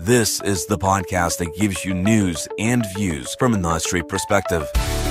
This is the podcast that gives you news and views from a Knott Street perspective.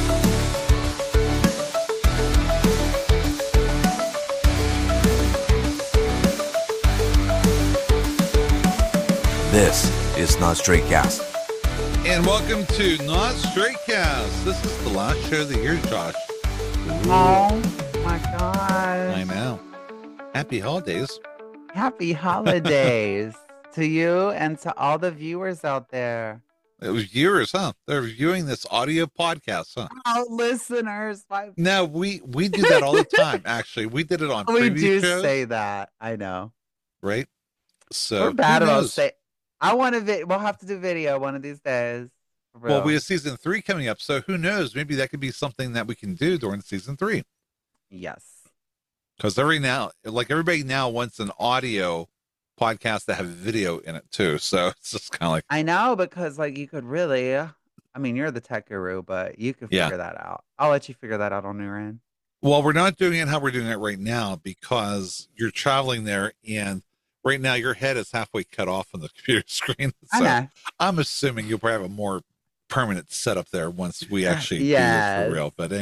This is Knott Street Cast. And welcome to Knott Street Cast. This is the last show of the year, Josh. Oh my God. I know. Happy holidays. Happy holidays to you and to all the viewers out there. It was viewers, huh? They're viewing this audio podcast, huh? Oh, listeners. No, we do that all the time, actually. We did it on We previous do shows, say that. I know. right? So We're bad who about knows? say. I want to. We'll have to do video one of these days. For Well, real. we have season 3 coming up, so who knows? Maybe that could be something that we can do during season 3. Yes. Because everybody now wants an audio podcast that have video in it too. So it's just kind of like, I know, because you could really. I mean, you're the tech guru, but you could Yeah. figure that out. I'll let you figure that out on your end. well, we're not doing it how we're doing it right now because you're traveling there, and right now your head is halfway cut off on the computer screen. I So know. I'm assuming you'll probably have a more permanent setup there once we actually do Yes. this for real. But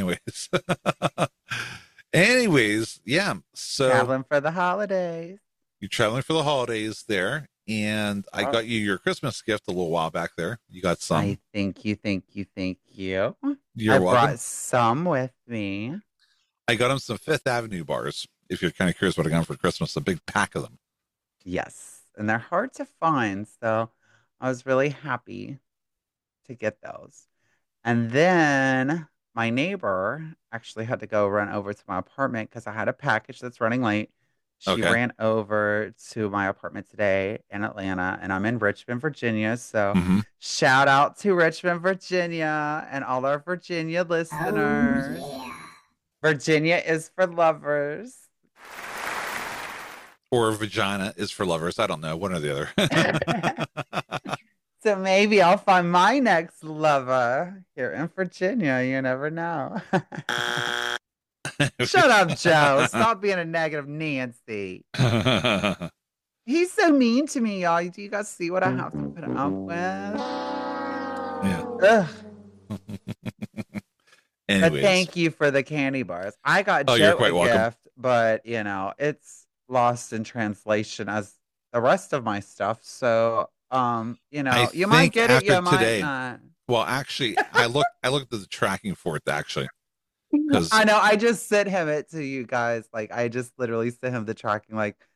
anyways, yeah. So Traveling for the holidays. you're traveling for the holidays there, and I Oh. got you your Christmas gift a little while back there. You got some. I thank you. You're I welcome. brought some with me. I got him some Fifth Avenue bars. If you're kind of curious what I got him for Christmas, a big pack of them. Yes. And they're hard to find. So I was really happy to get those. And then my neighbor actually had to go run over to my apartment because I had a package that's running late. She Okay. ran over to my apartment today in Atlanta, and I'm in Richmond, Virginia. So Mhm. shout out to Richmond, Virginia, and all our Virginia listeners. Virginia is for lovers. Or vagina is for lovers. I don't know. One or the other. So maybe I'll find my next lover here in Virginia. You never know. Shut up, Joe. Stop being a negative Nancy. He's so mean to me, y'all. Do you guys see what I have to put up with? Yeah. Ugh. But Anyways. thank you for the candy bars. I got Oh, you're Joe quite a welcome. gift, but it's lost in translation as the rest of my stuff. So, you I might think get it, you after might today- not. Well, actually, I looked at the tracking for it actually. 'Cause- I know. I just sent him it to you guys. I just literally sent him the tracking.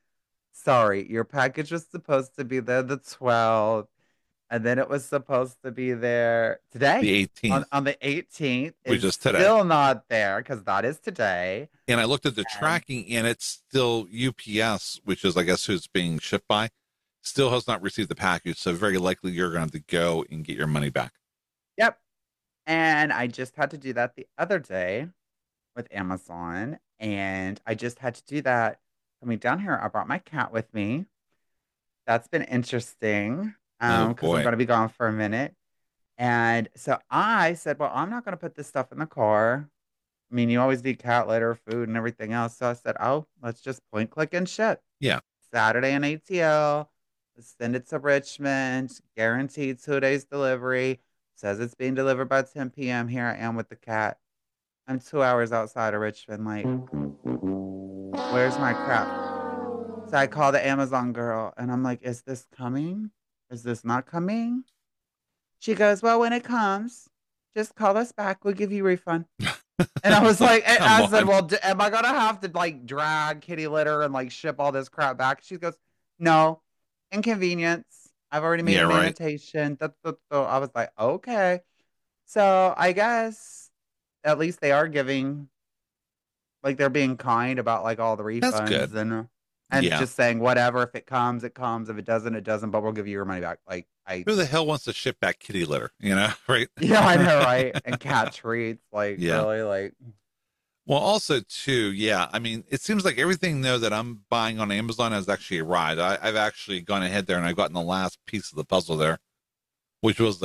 Sorry, your package was supposed to be there the 12th, and then it was supposed to be there today. The 18th. On the 18th. Which It's is today. Still not there because that is today. And I looked at the tracking, and it's still UPS, which is, I guess, who it's being shipped by, still has not received the package. So very likely you're going to have to go and get your money back. Yep. And I just had to do that the other day with Amazon, and I just had to do that coming down here. I brought my cat with me. That's been interesting. Oh, Because boy. I'm going to be gone for a minute. And so I said, well, I'm not going to put this stuff in the car. I mean, you always need cat litter, food, and everything else. So I said, oh, let's just point, click, and ship. Yeah. Saturday in ATL. Send it to Richmond. Guaranteed 2 days delivery. Says it's being delivered by 10 p.m. Here I am with the cat. I'm 2 hours outside of Richmond. Where's my crap? So I call the Amazon girl and I'm like, is this coming? Is this not coming? She goes, well, when it comes, just call us back. We'll give you a refund. And I was like, and I Come said, on. well, am I going to have to drag kitty litter and ship all this crap back? She goes, no, inconvenience. I've already made Yeah, an right. invitation. So I was like, okay. So I guess at least they are giving, they're being kind about all the refunds. That's good. And Yeah. just saying, whatever, if it comes, it comes. If it doesn't, it doesn't, but we'll give you your money back. Who the hell wants to ship back kitty litter? Right? Yeah, I know, right? And cat treats, Yeah. really, Well, also too, yeah. I mean, it seems like everything though that I'm buying on Amazon has actually arrived. I've actually gone ahead there and I've gotten the last piece of the puzzle there, which was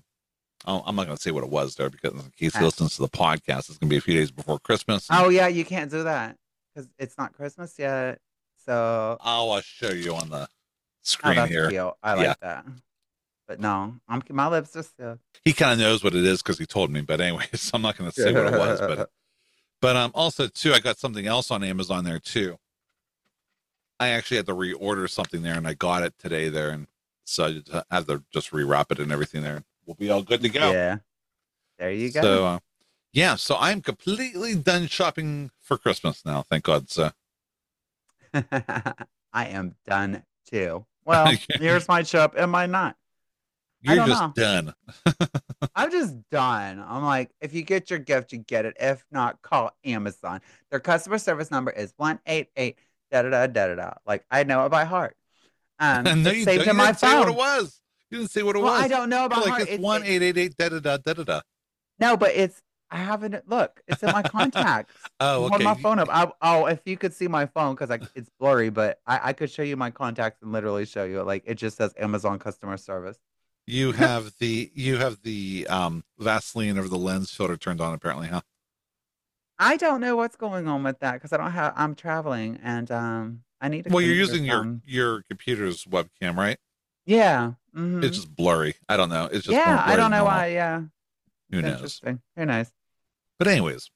I'm not going to say what it was there because in case he listens to the podcast, it's going to be a few days before Christmas. Oh, yeah, you can't do that because it's not Christmas yet. So, I'll show you on the oh, screen that's here. cute. I Yeah. like that. But no, my lips are still. He kind of knows what it is because he told me. But anyways, I'm not going to say what it was. But also too, I got something else on Amazon there too. I actually had to reorder something there, and I got it today there, and so I just have to just rewrap it and everything there. We'll be all good to go. Yeah, there you go. So, yeah, so I'm completely done shopping for Christmas now. Thank God. So I am done too. Well, here's my chip. Am I not? You're just done. I'm just done. I'm like, if you get your gift, you get it. If not, call Amazon. Their customer service number is 188 da da da da da. Like, I know it by heart. No, it's you saved don't. in You my didn't say phone. what it was. You didn't say what it was. I don't know about like it's 1-888 da da da da da da. No, but I haven't. Look, it's in my contacts. Oh, okay. Hold my phone up. If you could see my phone, because it's blurry, but I could show you my contacts and literally show you. Like, it just says Amazon customer service. You have the Vaseline over the lens filter turned on, apparently, huh? I don't know what's going on with that because I'm traveling and I need to. Well, you're using your computer's webcam, right? Yeah. Mm-hmm. It's just blurry. I don't know. It's just I don't know why. Yeah. Who knows? Interesting. Who knows? But anyways,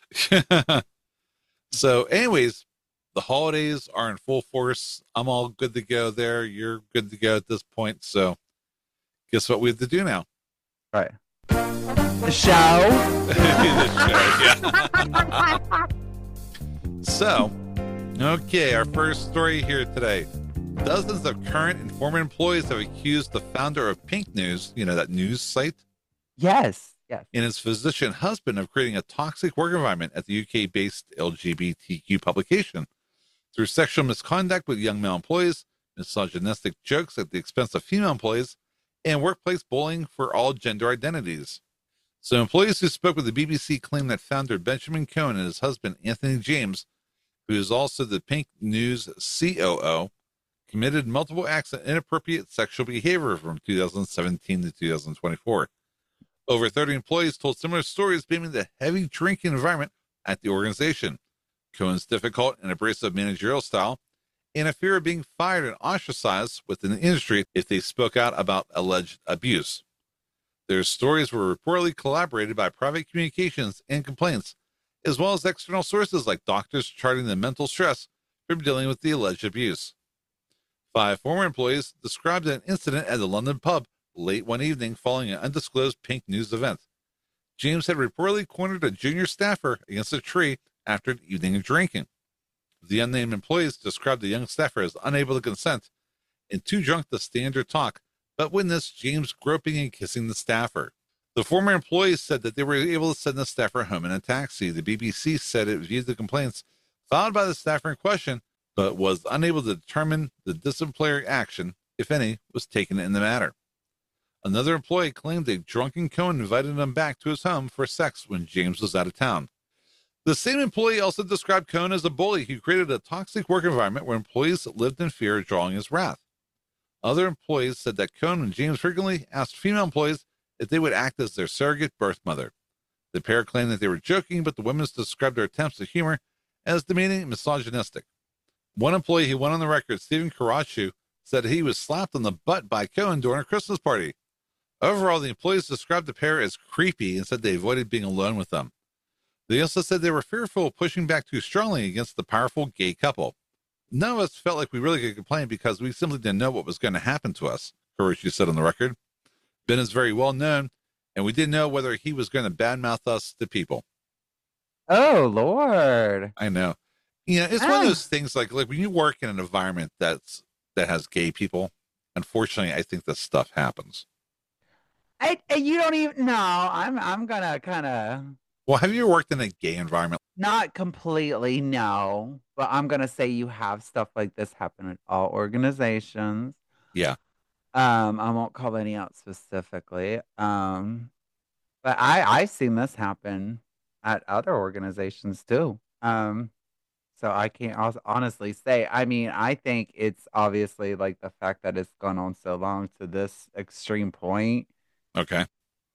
anyways, the holidays are in full force. I'm all good to go there. You're good to go at this point. So guess what we have to do now? Right. The show. Yeah. So, okay, our first story here today. Dozens of current and former employees have accused the founder of Pink News, that news site. Yes. And his physician husband of creating a toxic work environment at the UK-based LGBTQ publication through sexual misconduct with young male employees, misogynistic jokes at the expense of female employees, and workplace bullying for all gender identities. So employees who spoke with the BBC claim that founder Benjamin Cohen and his husband Anthony James, who is also the Pink News COO, committed multiple acts of inappropriate sexual behavior from 2017 to 2024. Over 30 employees told similar stories blaming the heavy drinking environment at the organization, Cohen's difficult and abrasive managerial style, and a fear of being fired and ostracized within the industry if they spoke out about alleged abuse. Their stories were reportedly collaborated by private communications and complaints, as well as external sources like doctors charting the mental stress from dealing with the alleged abuse. 5 former employees described an incident at the London pub late one evening following an undisclosed Pink News event. James had reportedly cornered a junior staffer against a tree after an evening of drinking. The unnamed employees described the young staffer as unable to consent and too drunk to stand or talk, but witnessed James groping and kissing the staffer. The former employees said that they were able to send the staffer home in a taxi. The BBC said it viewed the complaints filed by the staffer in question, but was unable to determine the disciplinary action, if any, was taken in the matter. Another employee claimed a drunken Cohen invited him back to his home for sex when James was out of town. The same employee also described Cohen as a bully who created a toxic work environment where employees lived in fear of drawing his wrath. Other employees said that Cohen and James frequently asked female employees if they would act as their surrogate birth mother. The pair claimed that they were joking, but the women described their attempts at humor as demeaning and misogynistic. One employee who went on the record, Stephen Karachu, said he was slapped on the butt by Cohen during a Christmas party. Overall, the employees described the pair as creepy and said they avoided being alone with them. They also said they were fearful of pushing back too strongly against the powerful gay couple. None of us felt like we really could complain because we simply didn't know what was going to happen to us, Karachu said on the record. Ben is very well known, and we didn't know whether he was going to badmouth us to people. Oh, Lord. I know. It's one of those things like when you work in an environment that has gay people, unfortunately, I think this stuff happens. You don't even know. I'm gonna kind of. Well, have you worked in a gay environment? Not completely, no. But I'm gonna say you have stuff like this happen at all organizations. Yeah. I won't call any out specifically. But I've seen this happen at other organizations too. So I can't honestly say. I mean, I think it's obviously like the fact that it's gone on so long to this extreme point. Okay.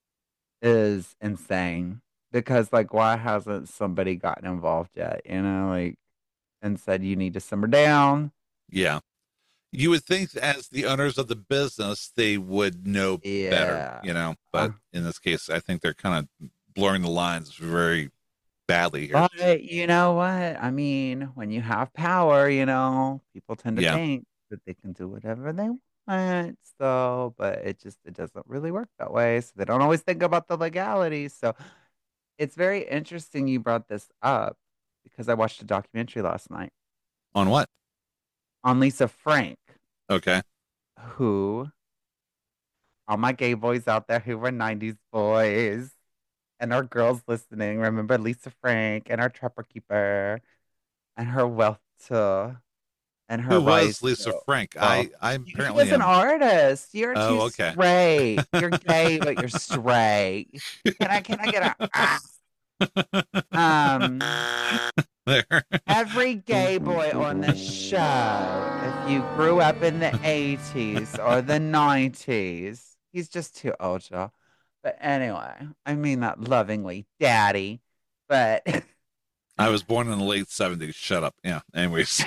Is insane because why hasn't somebody gotten involved yet? And said you need to simmer down. Yeah. You would think as the owners of the business, they would know better, Yeah. but in this case, I think they're kind of blurring the lines very badly here. But you know what? I mean, when you have power, people tend to Yeah. think that they can do whatever they want. So, but it doesn't really work that way. So they don't always think about the legalities. So it's very interesting you brought this up because I watched a documentary last night On what? on Lisa Frank, Okay. who all my gay boys out there who were 90s boys and our girls listening, remember Lisa Frank and our Trapper Keeper and her wealth to and her Who rise was Lisa to Frank? wealth. I She apparently was an am. artist. You're Oh, too okay. straight. You're gay, but you're straight. Can I get a um There. every gay boy on the show, if you grew up in the 80s or the 90s, he's just too old, y'all. But anyway, I mean that lovingly, daddy. But I was born in the late 70s. Shut up. Yeah. Anyways.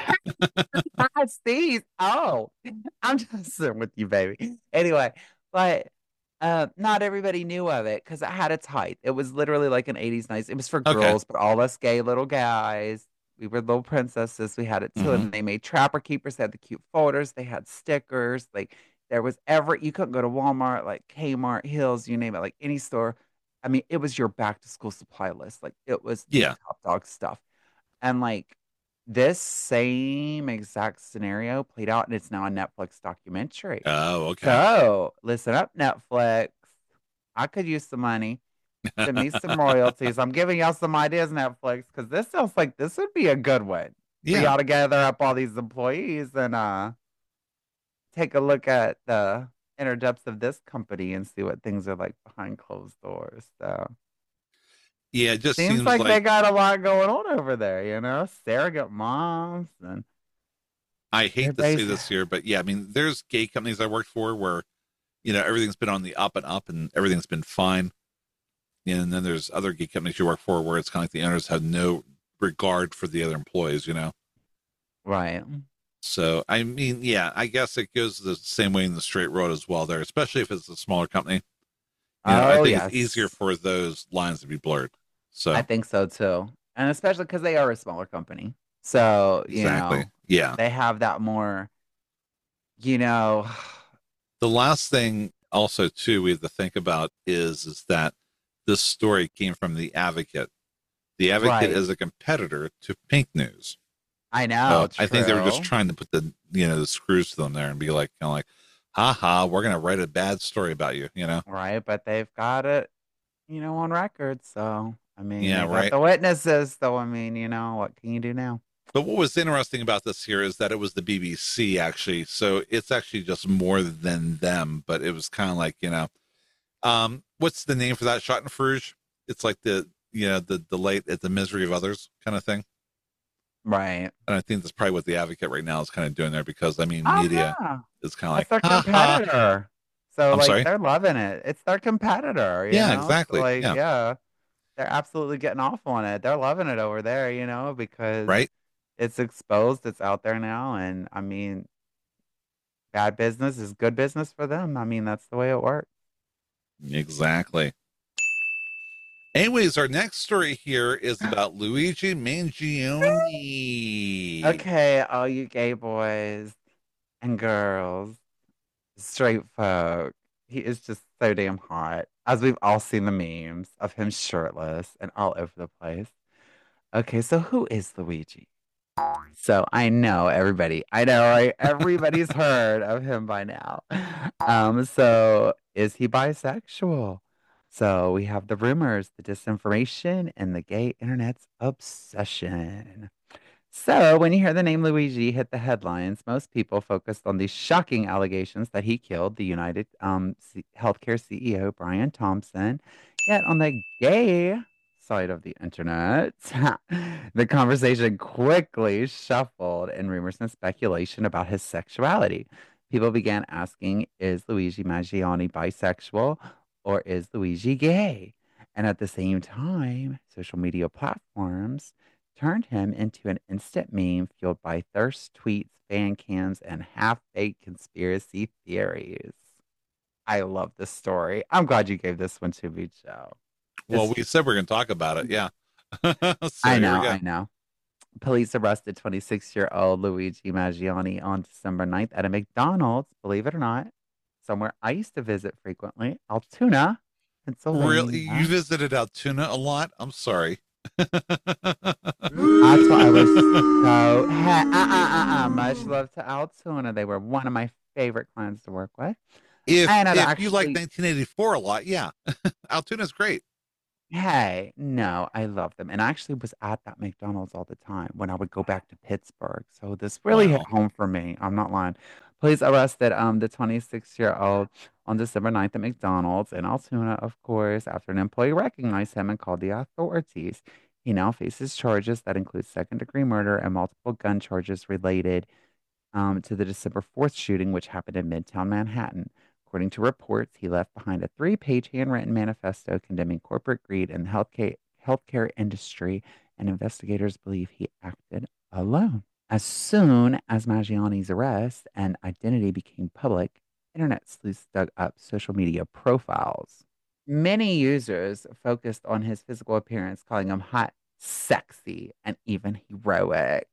I see. Oh, I'm just sitting with you, baby. Anyway, but not everybody knew of it because it had its height. It was literally like an 80s nice. It was for Okay. girls, but all us gay little guys, we were little princesses. We had it too. Hmm. And they made Trapper Keepers, they had the cute folders, they had stickers. Like there was you couldn't go to Walmart, like Kmart, Hills, you name it, like any store. I mean, it was your back to school supply list. Like it was the Yeah. top dog stuff. And like this same exact scenario played out, and it's now a Netflix documentary. Oh, okay. So listen up, Netflix. I could use some money. Send me some royalties. I'm giving y'all some ideas, Netflix, because this sounds like this would be a good one for Yeah. y'all to gather up all these employees and take a look at the inner depths of this company and see what things are like behind closed doors. So Yeah. It just seems seems like they like got a lot going on over there, surrogate moms and I they're hate to say based. this here, but yeah, I mean, there's gay companies I worked for where, everything's been on the up and up and everything's been fine. And then there's other gay companies you work for where it's kind of like the owners have no regard for the other employees. Right. So, I mean, yeah, I guess it goes the same way in the straight road as well there, especially if it's a smaller company. I Oh, think it's easier yes. for those lines to be blurred. I So, think so too. And especially because they are a smaller company. So, exactly. Yeah. they have that more, you know, The last thing also too we have to think about is that this story came from the Advocate. The Advocate right. is a competitor to Pink News. I know, So I think they were just true. trying to put the screws to them there and be like, kind of like, haha, we're gonna write a bad story about you. Right. But they've got it, on record. So, I mean, Yeah, they got right. the witnesses. So, I mean, what can you do now? But what was interesting about this here is that it was the BBC actually, so it's actually just more than them. But it was kind of like what's the name for that? Shot in Bruges. It's like the light at the misery of others kind of thing. Right. And I think that's probably what the Advocate right now is kind of doing there because I mean, Oh, media yeah. is kind of That's like, their ha ha. competitor. So, I'm like, sorry. they're loving it. It's their competitor, Yeah, So, exactly. like, Yeah, yeah, they're absolutely getting off on it. They're loving it over there, because right. it's exposed, it's out there now, and I mean, bad business is good business for them. I mean, that's the way it works. Exactly. Anyways, our next story here is about Luigi Mangione. Okay, all you gay boys and girls, straight folk, he is just so damn hot. As we've all seen the memes of him shirtless and all over the place. Okay, so who is Luigi? So I know, right? Everybody's heard of him by now. So is he bisexual? So we have the rumors, the disinformation, and the gay internet's obsession. So when you hear the name Luigi hit the headlines, most people focused on the shocking allegations that he killed the United Healthcare CEO Brian Thompson. Yet on the gay side of the internet, the conversation quickly shuffled in rumors and speculation about his sexuality. People began asking, is Luigi Maggiani bisexual or is Luigi gay? And at the same time, social media platforms turned him into an instant meme fueled by thirst tweets, fan cams, and half-baked conspiracy theories. I love this story. I'm glad you gave this one to me, Joe. Well, It's, we said we're going to talk about it. Yeah. So I here we know, go. I know. Police arrested 26-year-old Luigi Maggiani on December 9th at a McDonald's, believe it or not, somewhere I used to visit frequently, Altoona, Really? You Pennsylvania. visited Altoona a lot? I'm sorry. That's why I was so much love to Altoona. They were one of my favorite clients to work with. And I'd If you like actually 1984 a lot, yeah. Altoona's great. Hey, no, I love them. And I actually was at that McDonald's all the time when I would go back to Pittsburgh. So this really hit Wow. home for me. I'm not lying. Police arrested the 26-year-old on December 9th at McDonald's in Altoona, of course, after an employee recognized him and called the authorities. He now faces charges that include second-degree murder and multiple gun charges related to the December 4th shooting, which happened in Midtown Manhattan. According to reports, he left behind a 3-page handwritten manifesto condemning corporate greed in the healthcare industry, and investigators believe he acted alone. As soon as Maggiani's arrest and identity became public, internet sleuths dug up social media profiles. Many users focused on his physical appearance, calling him hot, sexy, and even heroic.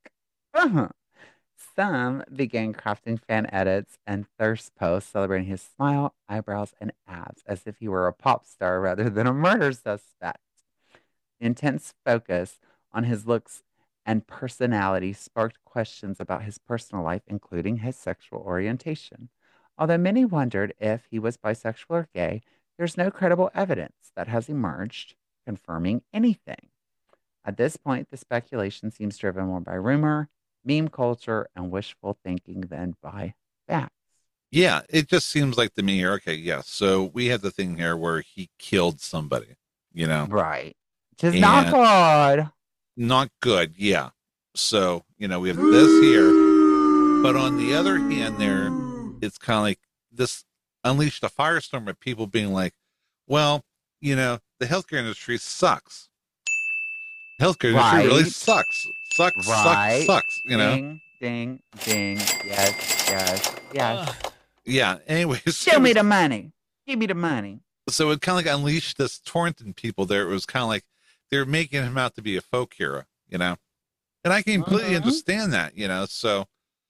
Some began crafting fan edits and thirst posts celebrating his smile, eyebrows, and abs as if he were a pop star rather than a murder suspect. The intense focus on his looks and personality sparked questions about his personal life, including his sexual orientation. Although many wondered if he was bisexual or gay, there's no credible evidence that has emerged confirming anything. At this point, the speculation seems driven more by rumor, meme culture, and wishful thinking than by facts. Yeah, it just seems like to me here. Okay, yeah. So we have the thing here where he killed somebody, Right. Which is not and good. not good. Yeah. So, we have this here, but on the other hand, there, it's kind of like this unleashed a firestorm of people being like, well, the healthcare industry sucks. Healthcare industry really Right. sucks. Sucks, sucks, Right. sucks. Ding, ding, ding. Yes, yes, yes. Yeah. Anyways, Show me the money. Give me the money. so it kind of like unleashed this torrent in people there. It was kind of like they're making him out to be a folk hero. And I can completely understand that, so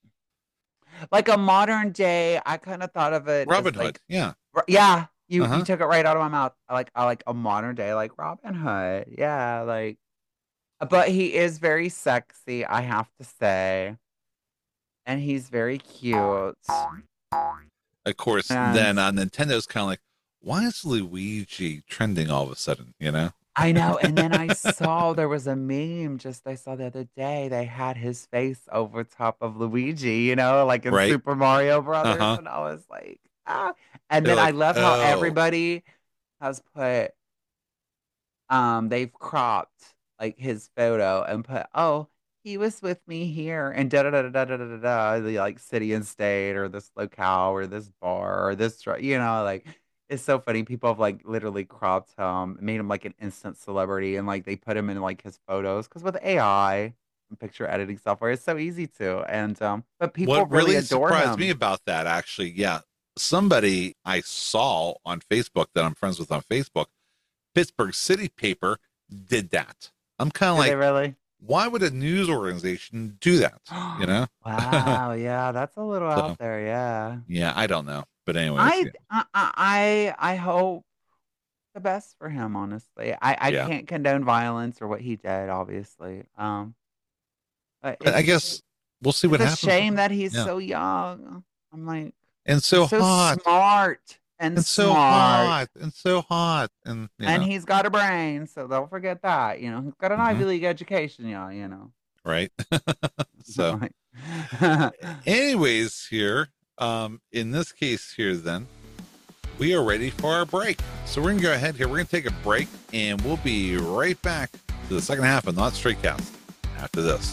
Like a modern day, I kind of thought of it as Robin Hood, like, yeah. yeah, you Uh-huh. took it right out of my mouth. I like a modern day, like Robin Hood. Yeah, like, but he is very sexy, I have to say. And he's very cute. Of course, And then Nintendo's kind of like, why is Luigi trending all of a sudden, I know. And then I saw there was a meme I saw the other day. They had his face over top of Luigi, like in Right? Super Mario Brothers. Uh-huh. And I was like, ah. And They're then I like, love how oh, everybody has put, they've cropped like his photo and put, oh, he was with me here and da da da da da da da da, the like city and state or this locale or this bar or this, like it's so funny. People have like literally cropped him, made him like an instant celebrity, and like they put him in like his photos because with AI and picture editing software, it's so easy to. And but people what really really adore surprised me him. about that actually, yeah, somebody I saw on Facebook that I'm friends with on Facebook, Pittsburgh City Paper did that. I'm kind of Do they like, really? why would a news organization do that? Wow, yeah, that's a little So out there, yeah. yeah, I don't know, but anyways, I hope the best for him, honestly. I yeah. can't condone violence or what he did, obviously. But I guess we'll see it's what a happens with shame him. that he's Yeah, so young. I'm like, and he's so so hot, smart and and so smart. hot, and so hot, and And he's got a brain, so don't forget that. He's got an mhm, Ivy League education, right. So, Like, anyways, here, in this case here, then we are ready for our break. So we're gonna go ahead here. We're gonna take a break, and we'll be right back to the second half of Not Straight Cast after this.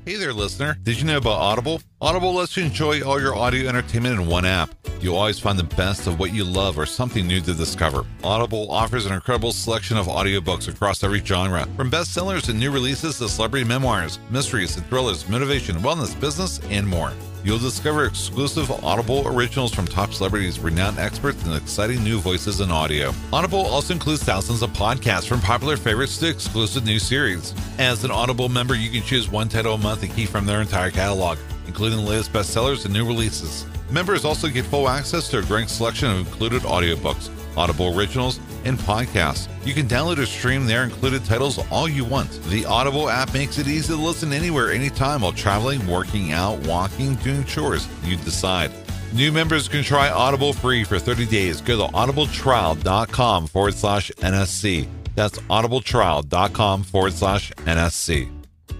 Hey there, listener. Did you know about Audible? Audible lets you enjoy all your audio entertainment in one app. You'll always find the best of what you love or something new to discover. Audible offers an incredible selection of audiobooks across every genre, from bestsellers and new releases to celebrity memoirs, mysteries and thrillers, motivation, wellness, business, and more. You'll discover exclusive Audible originals from top celebrities, renowned experts, and exciting new voices in audio. Audible also includes thousands of podcasts, from popular favorites to exclusive new series. As an Audible member, you can choose one title a month and keep from their entire catalog, including the latest bestsellers and new releases. Members also get full access to a growing selection of included audiobooks, Audible originals, and podcasts. You can download or stream their included titles all you want. The Audible app makes it easy to listen anywhere, anytime, while traveling, working out, walking, doing chores. You decide. New members can try Audible free for 30 days. Go to audibletrial.com/NSC. That's audibletrial.com/NSC.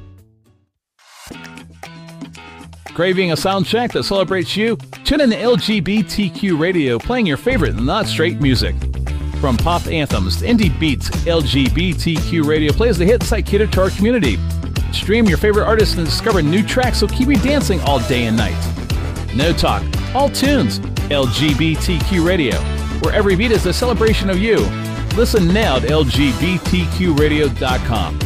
Craving a sound check that celebrates you? Tune in to LGBTQ Radio, playing your favorite not straight music. From pop anthems to indie beats, LGBTQ Radio plays the hit site catered to our community. Stream your favorite artists and discover new tracks that'll keep you dancing all day and night. No talk, all tunes. LGBTQ Radio, where every beat is a celebration of you. Listen now at lgbtqradio.com.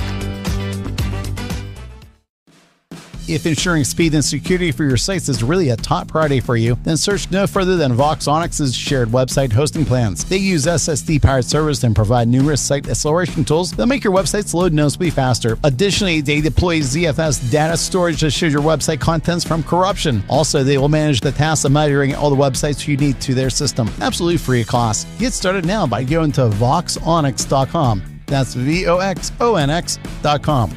If ensuring speed and security for your sites is really a top priority for you, then search no further than Voxonix's shared website hosting plans. They use SSD-powered servers and provide numerous site acceleration tools that make your websites load noticeably faster. Additionally, they deploy ZFS data storage to shield your website contents from corruption. Also, they will manage the task of migrating all the websites you need to their system, absolutely free of cost. Get started now by going to Voxonix.com. That's VOXONX.com.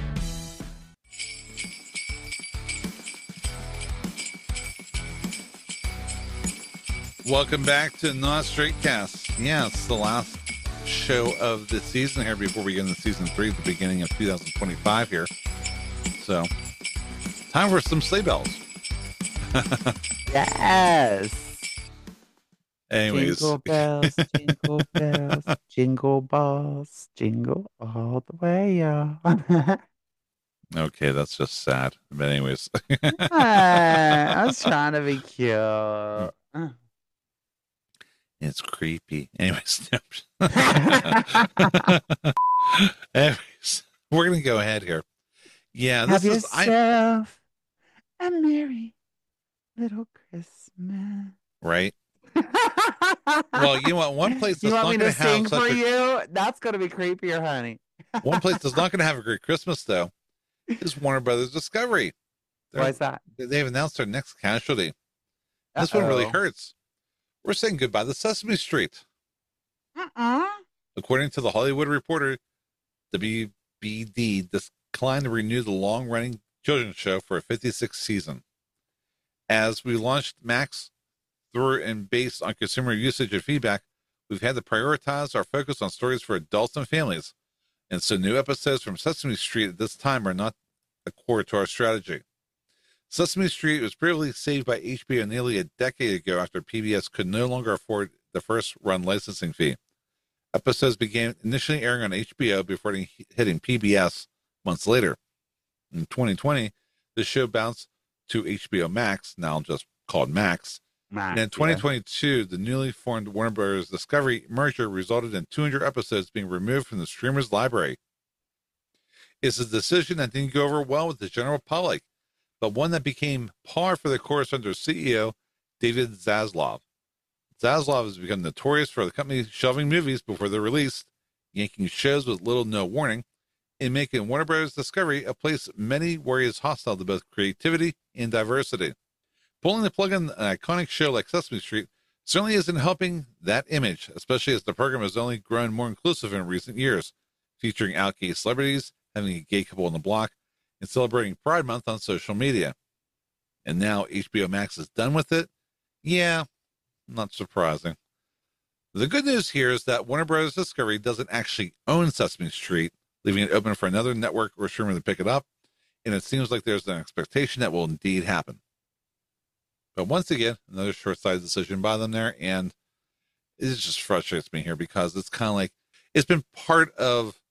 Welcome back to Not Straight Cast. Yeah, it's the last show of the season here before we get into season 3 at the beginning of 2025 here. So, time for some sleigh bells. Yes. Anyways. Jingle bells, jingle balls, jingle all the way, y'all. Okay, that's just sad. But anyways. I was trying to be cute. It's creepy. Anyways, anyways, we're gonna go ahead here. Yeah, Have yourself a merry little Christmas. Right. Well, you know what? One place that's you want not me going to to have sing for such you? That's gonna be creepier, honey. one place that's not going to have a great Christmas though is Warner Brothers Discovery. Why is that? They've announced their next casualty. This one really hurts. We're saying goodbye to Sesame Street. According to the Hollywood Reporter, WBD declined to renew the long-running children's show for a 56th season. As we launched Max through and based on consumer usage and feedback, we've had to prioritize our focus on stories for adults and families. And so new episodes from Sesame Street at this time are not a core to our strategy. Sesame Street was previously saved by HBO nearly a decade ago after PBS could no longer afford the first-run licensing fee. Episodes began initially airing on HBO before hitting PBS months later. In 2020, the show bounced to HBO Max, now just called Max. And in 2022, the newly formed Warner Bros. Discovery merger resulted in 200 episodes being removed from the streamer's library. It's a decision that didn't go over well with the general public, but one that became par for the course under CEO David Zaslav. Zaslav has become notorious for the company shelving movies before they're released, yanking shows with little to no warning, and making Warner Bros. Discovery a place many worry is hostile to both creativity and diversity. Pulling the plug on an iconic show like Sesame Street certainly isn't helping that image, especially as the program has only grown more inclusive in recent years, featuring out gay celebrities, having a gay couple on the block, and celebrating Pride Month on social media. And now HBO Max is done with it? Yeah, not surprising. The good news here is that Warner Bros. Discovery doesn't actually own Sesame Street, leaving it open for another network or streamer to pick it up, and it seems like there's an expectation that will indeed happen. But once again, another short-sighted decision by them there, and it just frustrates me here because it's kind of like it's been part of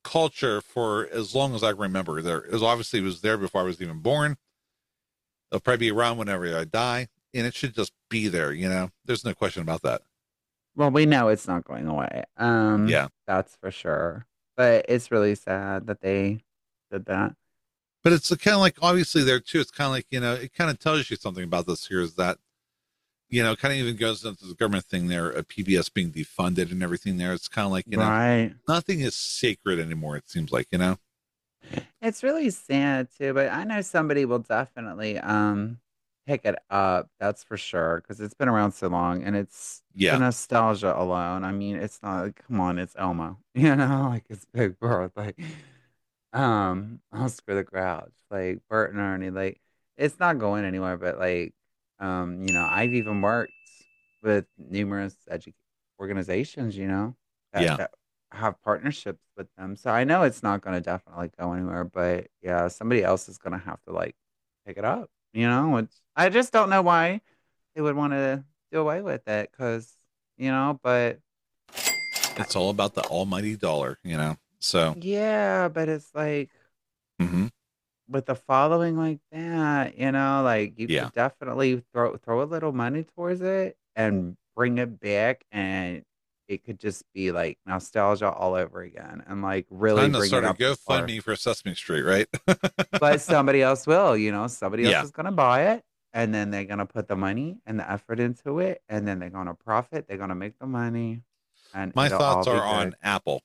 culture for as long as I remember. It was there before I was even born. It'll probably be around whenever I die, and it should just be there. There's no question about that. Well, we know it's not going away. Yeah. That's for sure. But it's really sad that they did that. But it's kind of like, obviously there too, it's kind of like, it kind of tells you something about this here is that, kind of even goes into the government thing there, PBS being defunded and everything there. It's kind of like, right. Nothing is sacred anymore, it seems like, It's really sad too, but I know somebody will definitely pick it up. That's for sure, because it's been around so long, and it's the nostalgia alone. I mean, it's not like, come on, it's Elmo, like it's Big Bird, like Oscar the Grouch, like Bert and Ernie, like it's not going anywhere. But like, I've even worked with numerous organizations, that have partnerships with them. So I know it's not going to definitely go anywhere, but yeah, somebody else is going to have to like pick it up, I just don't know why they would want to do away with it because, but it's all about the almighty dollar, so. Yeah, but it's like mm-hmm. with the following like that, like you could definitely throw a little money towards it and bring it back, and it could just be like nostalgia all over again, and like really time to bring sort it of up. GoFundMe for Sesame Street, right? But somebody else will, somebody else is gonna buy it, and then they're gonna put the money and the effort into it, and then they're gonna profit. They're gonna make the money, and my thoughts are on Apple.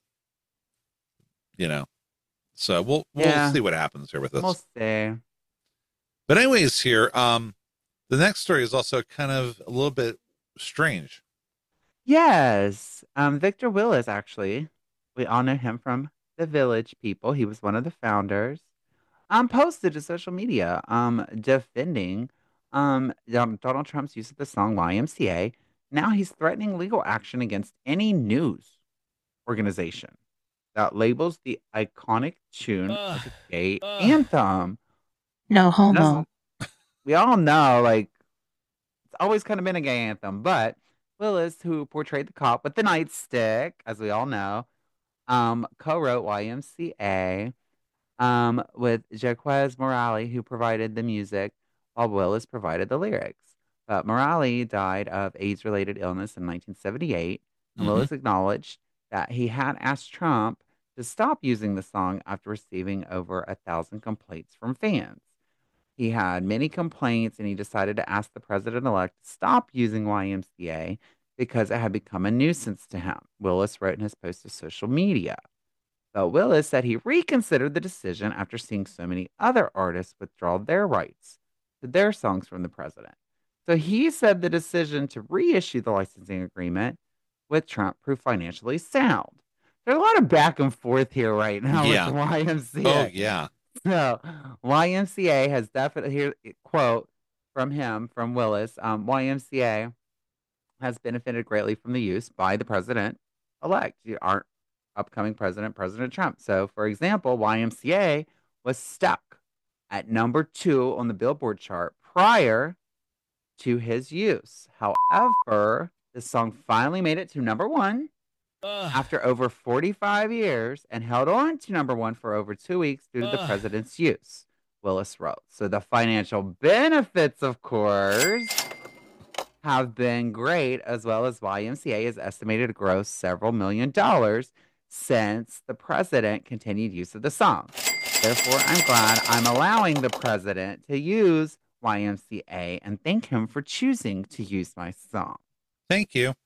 So we'll see what happens here with this. We'll see. But anyways, here, the next story is also kind of a little bit strange. Yes. Victor Willis, actually. We all know him from The Village People. He was one of the founders. Posted to social media, defending Donald Trump's use of the song YMCA. Now he's threatening legal action against any news organization that labels the iconic tune as a gay anthem. No homo. We all know, like, it's always kind of been a gay anthem, but Willis, who portrayed the cop with the nightstick, as we all know, co-wrote YMCA with Jaquez Morale, who provided the music, while Willis provided the lyrics. But Morale died of AIDS-related illness in 1978, and Willis acknowledged that he had asked Trump to stop using the song after receiving over 1,000 complaints from fans. He had many complaints, and he decided to ask the president-elect to stop using YMCA because it had become a nuisance to him, Willis wrote in his post to social media. But Willis said he reconsidered the decision after seeing so many other artists withdraw their rights to their songs from the president. So he said the decision to reissue the licensing agreement with Trump proved financially sound. There's a lot of back and forth here right now with YMCA. Oh, yeah. So YMCA has definitely, here, quote from him, from Willis, YMCA has benefited greatly from the use by the president-elect, our upcoming president, President Trump. So, for example, YMCA was stuck at number 2 on the Billboard chart prior to his use. However, the song finally made it to number 1 after over 45 years and held on to number 1 for over 2 weeks due to the president's use, Willis wrote. So the financial benefits, of course, have been great, as well as YMCA is estimated to gross several $1 million since the president continued use of the song. Therefore, I'm glad I'm allowing the president to use YMCA and thank him for choosing to use my song. Thank you.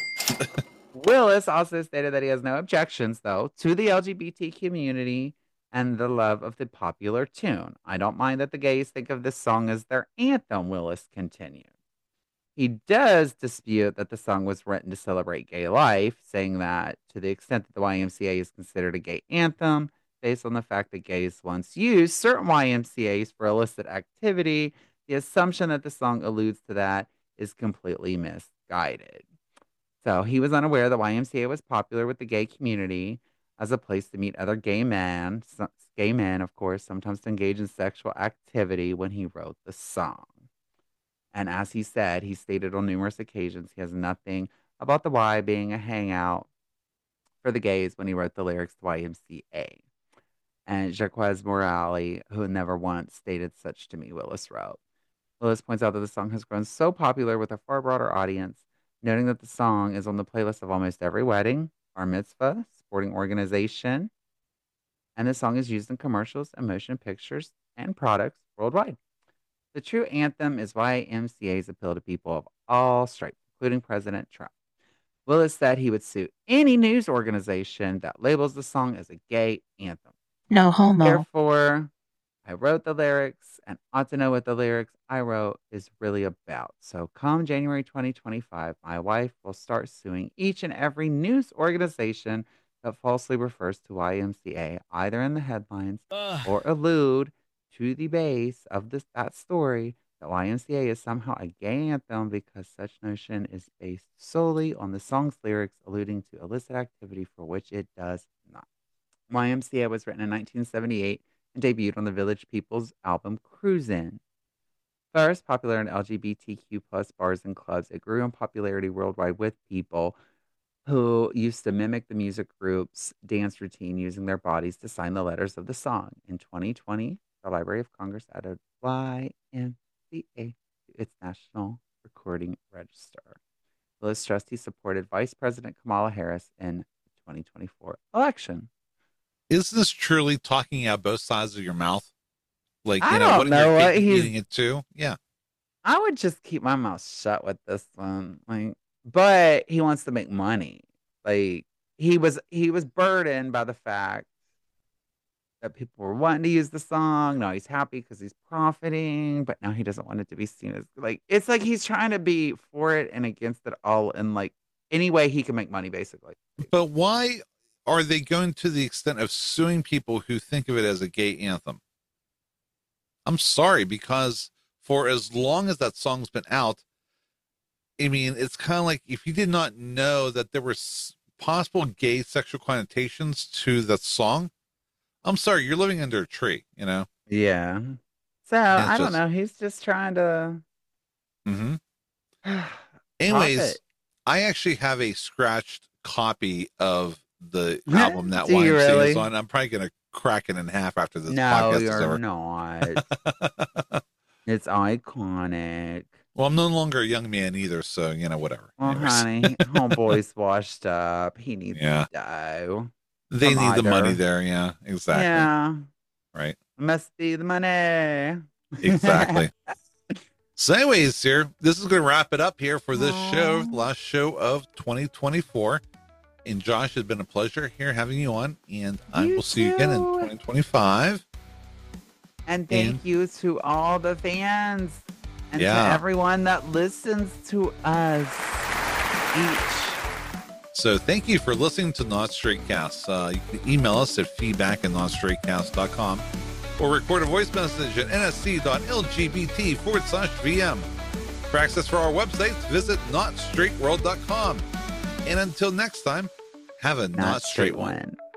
Willis also stated that he has no objections, though, to the LGBT community and the love of the popular tune. I don't mind that the gays think of this song as their anthem, Willis continued. He does dispute that the song was written to celebrate gay life, saying that to the extent that the YMCA is considered a gay anthem, based on the fact that gays once used certain YMCAs for illicit activity, the assumption that the song alludes to that is completely misguided. So he was unaware that YMCA was popular with the gay community as a place to meet other gay men, of course, sometimes to engage in sexual activity when he wrote the song. And as he said, he stated on numerous occasions he has nothing about the Y being a hangout for the gays when he wrote the lyrics to YMCA. And Jaquez Morale, who never once stated such to me, Willis wrote. Willis points out that the song has grown so popular with a far broader audience, noting that the song is on the playlist of almost every wedding, bar mitzvah, sporting organization, and the song is used in commercials and motion pictures and products worldwide. The true anthem is YMCA's appeal to people of all stripes, including President Trump. Willis said he would sue any news organization that labels the song as a gay anthem. No homo. Therefore, I wrote the lyrics and ought to know what the lyrics I wrote is really about. So come January 2025, my wife will start suing each and every news organization that falsely refers to YMCA, either in the headlines or allude to the base of that story that YMCA is somehow a gay anthem, because such notion is based solely on the song's lyrics alluding to illicit activity for which it does not. YMCA was written in 1978 and debuted on the Village People's album Cruisin'. First popular in LGBTQ plus bars and clubs, it grew in popularity worldwide with people who used to mimic the music group's dance routine using their bodies to sign the letters of the song. In 2020, the Library of Congress added YMCA to its National Recording Register. Willis stressed he supported Vice President Kamala Harris in the 2024 election. Is this truly talking out both sides of your mouth? Like, I don't know what he's eating it too? Yeah. I would just keep my mouth shut with this one. Like, but he wants to make money. Like, he was burdened by the fact that people were wanting to use the song. Now he's happy because he's profiting, but now he doesn't want it to be seen as like, it's like he's trying to be for it and against it all in like any way he can make money, basically. But why are they going to the extent of suing people who think of it as a gay anthem? I'm sorry, because for as long as that song's been out, I mean, it's kind of like if you did not know that there were possible gay sexual connotations to that song, I'm sorry, you're living under a tree, you know? Yeah. So, I don't know. He's just trying to... Anyways, profit. I actually have a scratched copy of the album that Do you YMCA really? is on. I'm probably going to crack it in half after this No, podcast is over. you're not. It's iconic. Well, I'm no longer a young man either, so, you know, whatever. Well, Anyways. honey, homeboy's washed up. He needs Yeah. to go. They From need the money either. there, yeah, exactly. Yeah. Right. Must be the money. Exactly. So anyways, here, this is going to wrap it up here for this show, the last show of 2024. And Josh, it's been a pleasure here having you on, and I will see you again in 2025. And thank you to all the fans and to Yeah. everyone that listens to us each. So thank you for listening to Not Straight Cast. You can email us at feedback@notstraightcast.com or record a voice message at nsc.lgbt/VM. For access for our websites, visit notstraightworld.com. And until next time, have a not straight one.